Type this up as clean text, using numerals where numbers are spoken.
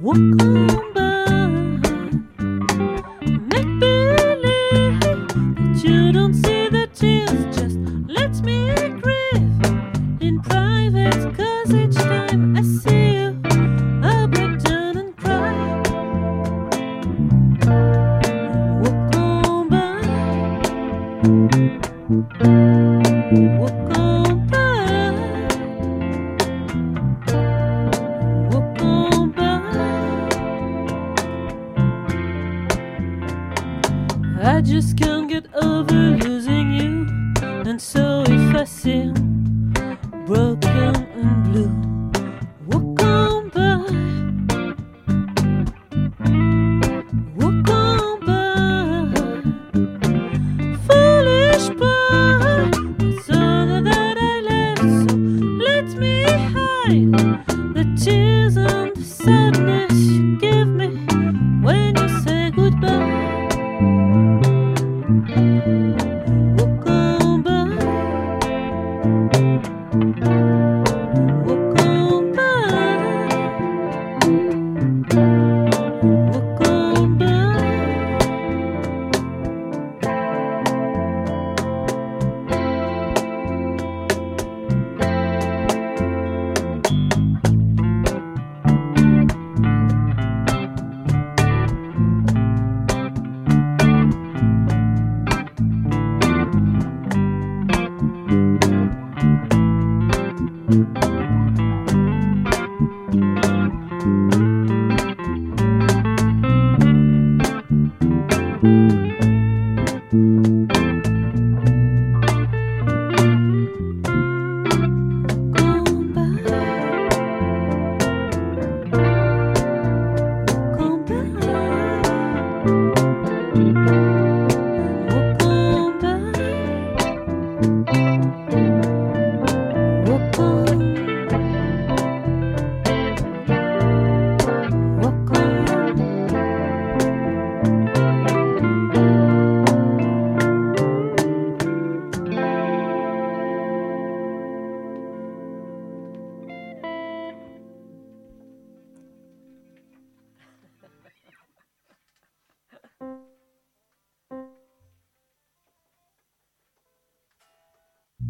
Walk on by. Make believe that you don't see the tears. Just let me grieve in private, 'cause each time I see you I break down and cry. Walk on by. Walk on by. Walk on by. I just can't get over losing you, and so if I seem broken and blue, walk on by. Walk on by. Foolish boy, it's all that I left, so let me hide the tears.